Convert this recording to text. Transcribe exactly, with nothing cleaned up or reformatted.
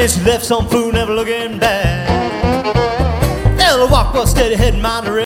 And she left some fool never looking back. They'll walk well steady, heading my direction.